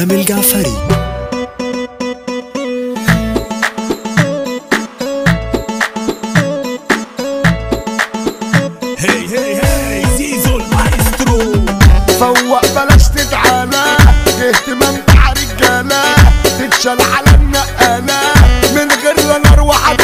أدهم الجعفري. هي هي هي زيزو المايسترو. فوق بلاش تتعالى اهتمام مع رجالة تتشال على النقالة من غير لا نار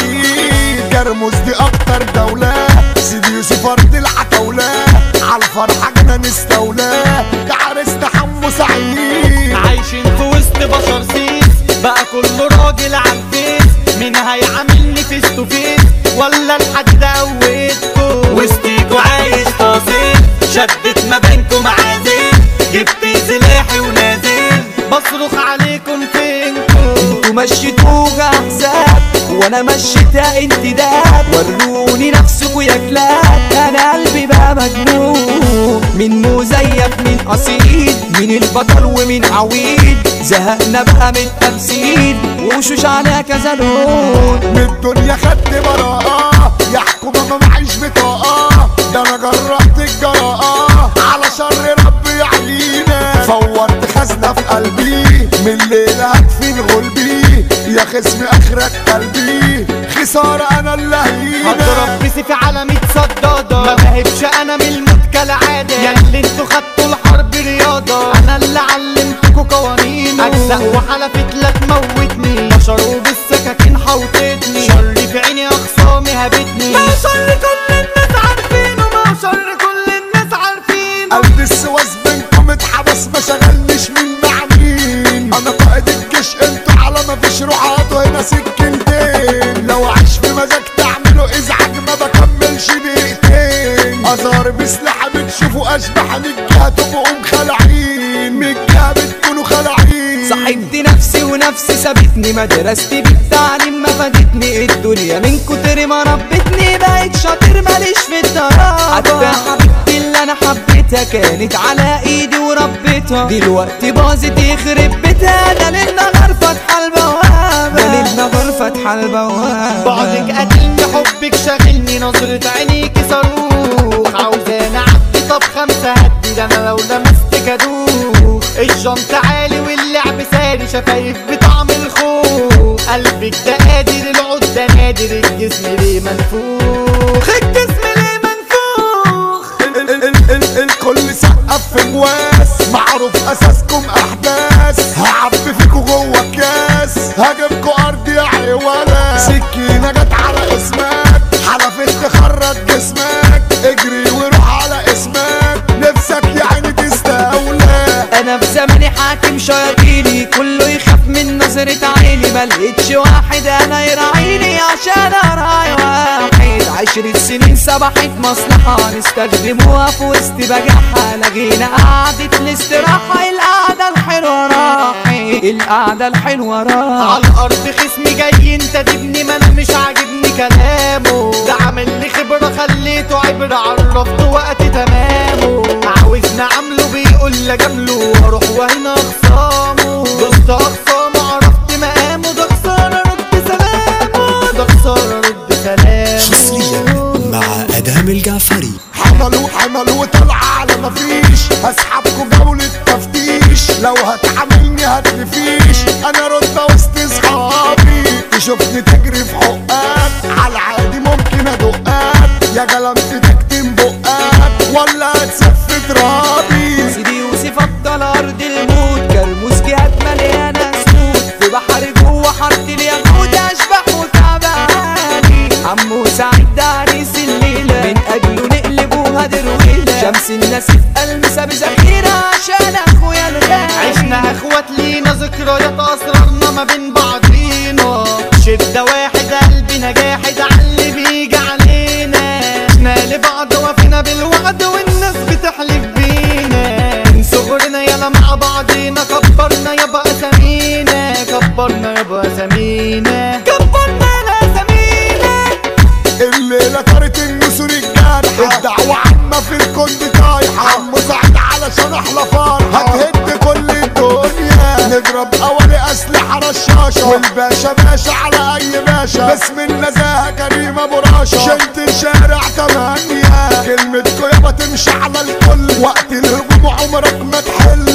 وحديد. جرموس دي اكتر دولة سيدي يوسف ارض العتاولة عالفرحة جنا نستولى كعرس حمو سعيد. عايشين في وسط بشر سيس بقى كله راجل عالفيس مين هيعاملني فيس تو فيس ولا الحد قويتكو وسطيكوا عايش فاصل شدت ما بينكم عازل جبت سلاحي ونازل بصرخ عليكم فينكو. انتوا مشيتوها احزاب وانا مشيتها انتداب وروني نفسكوا يا كلاب انا قلبي بقى مجنون من مزيف من اصيل من البطل ومن عويل زهقنا بقى من التمثيل وشوش على كذا لون. من الدنيا خدت براءة يحكم ما معيش بطاقة ده انا جربت الجراءة على شر ربي يعلينا. فورت خزنة في قلبي من الليلة هدفين غلبي يا خصمي اخرك قلبي خسارة انا اللي هينا. هضرب بسيفي على 100 صدادة ما بهبش انا من الموت كالعادة ياللي انتوا خدتوا الحرب رياضة انا اللي علمتكوا قوانين اجزاء وحلفت لا تموتني بشروا بالسكاكين حوطتني شر في عيني اخصامي هبتني ما شر كل الناس عارفينه ما شر كل الناس عارفينه. قلب السواس بينكم اتحبس ما شغلنيش مين مع مين انا قائد الجيش انتوا على ما فيش روحاتوا هنا سكنتين لو عايش في مزاج تعملوا ازعاج ما بكملش دقيقتين ازار بسلاح بتشوفوا اشبح من الجهه تبقوا مخلعين من الجهه بتكونوا خلعين. صاحبت نفسي ونفسي سابتني مدرستي بالتعليم ما فادتني الدنيا من كتر ما ربتني بقيت شاطر ماليش في الدراسة حتى حبيبتي اللي انا حبيتها كانت على ايدي وربيتها دلوقتي باظت يخرب بيتها ده للنهار فاتحة البوابة ده للنهار فاتحة البوابة. بعدك قاتلني حبك شاغلني نظرة عينيكي صاروخ عاوزاني اعدي طب 5 هدي ده انا لو لمستك ادوخ الجنط عالي واللعب ساري شفايف بطعم الخوخ قلبك ده قادر العود ده نادر الجسم ليه منفوخ الجسم ليه منفوخ. الكل سقف في مواس معروف اساسكم احداث هعبي فيكوا جوه الكاس هجيبكوا ارض يا عيوله سكينه جت على اسمك حلفت تخرج جسمك اجري وروح على اسمك نفسك يعني تستولى. انا في زماني حاكم شياطيني كله يخاف من نظرة عيني ملقتش واحد انا يراعيني عشان اراعي واحد 10 سنين سبحت مصلحة نستخدموها في وسط بجاحة لغينا قعدة الاستراحة القعدة الحلوة راحت القعدة الحلوة راحت. على الارض خصمي جاي انت تبني ما انا مش عاجبني كلامه ده عامل لي خبرة خليته عبرة عرفته وقت تمامه عاوزنا عامله بيقول لجامله واروح وهنا اخصامه دوست اخصامه عرفت مقامه ده خسارة رد سلامه ده خسارة رد سلامه. شخصيا مع أدهم الجعفري. حملوا وطلع على مفيش هسحبكوا جولة تفتيش لو هتعاملني هتنفيش انا رتبة وسط صحابي تشوفني تجري في حقات على العادي ممكن ادقات يا جلمت تكتم بقات ولا هتسف ترابي. سيدي يوسف افضل ارض الموت كرموس جهات مليانة سود في بحر جوه حاره الياقوت اشبح وتعباني عمو سعيد ده عريس الليلة من اجله نقلبوها درويلة شمس الناس في المسا بذخيرة عشان اخويا الغالي عشنا اخوات لينا ذكريات اسرارنا ما بين بعضينا شدة واحد قلبنا جاحد عاللي بيجي علينا عشنا لبعض وفينا بالوعد والناس بتحلف بينا من صغرنا يلا مع بعضينا كبرنا يابا اسامينا كبرنا يابا اسامينا كبرنا يا اسامينا. الليلة طارت النسور الجارحة الدعوة عامة في الكل طايحة عمو سعد علشان احلى فرحة هتهد كل الدنيا نضرب اولي اسلحة رشاشة والباشا باشا على اي باشا باسم النزاهة كريم ابو راشا شلت الشارع 8 كلمتكو يابا تمشي على الكل وقت الهجوم عمرك ما تحل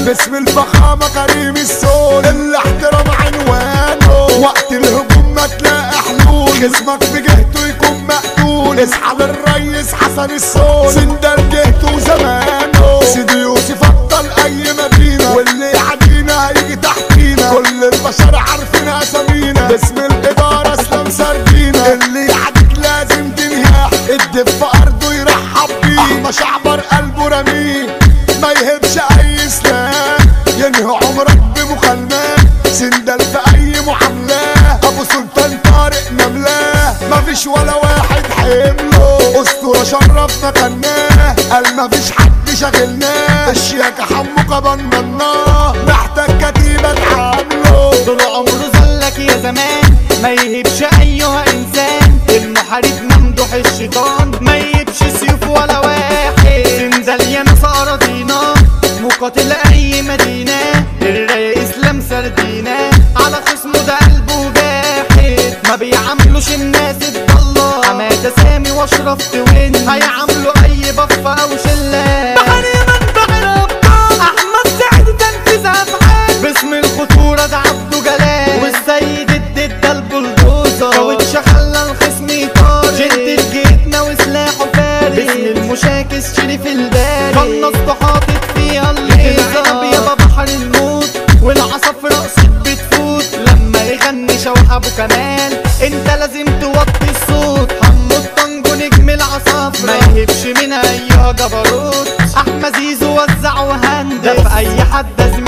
باسم الفخامة كريم السول الاحترام عنوانه، وقت الهجوم ما تلاقي حلول، خصمك بجهته يكون مقتول، اصحى للريس حسن السول، سندال جهته وزمانه، سيدي يوسف ابطال اي مدينة، واللي يعدينا هيجي تحتينا، كل البشر عارفين اسامينا، باسم الادارة اسلام سردينا، اللي يعديك لازم تنهاح، الدب في ارضه يرحب بيه، احمى شعبر قلبه رميه، ما يهبش اي سلاح، ينهي عمرك بمكالمات، سندال في اي معاملة، ابو سلطان طارق نملاه، مفيش ولا واحد حمله، اسطورة شرفنا كناه، قال مفيش حد شاغلناه، الشياكة حموكة بنضناه، محتاج كتيبة تعامله، طول عمره زلك يا زمان، ما يهبش ايها انسان، المحارب ممدوح الشيطان، ما يهبش سيوف ولا واحد، سندال يا ناس اراضينا، مقاتل اي مدينة، الرايق اسلام سردينا، على خصمه ده قلبه جاحد، ما بيعاملوش الناس الضالة، حمادة سامي واشرف توين، هيعاملوا اي بفة او شلة، بحري منبع الابطال، احمد سعد تنفيذ افعال، باسم الخطورة ده عبده جلال، والسيد الدد البلدوزر، كاوتش خلى الخصم يطار، جد جيتنا وسلاحه فارس، باسم المشاكس شريف الباري، قنص حاطط فيها العنب يابا بحر الموت، والعصف رقصت بتفوت، لما يغني شوح ابو كمال، انت لازم توطي الصوت، حمو الطنجو نجم العصافرة، ما يهبش من ايها جبروت، احمد زيزو وزع وهندس، ده في اي حد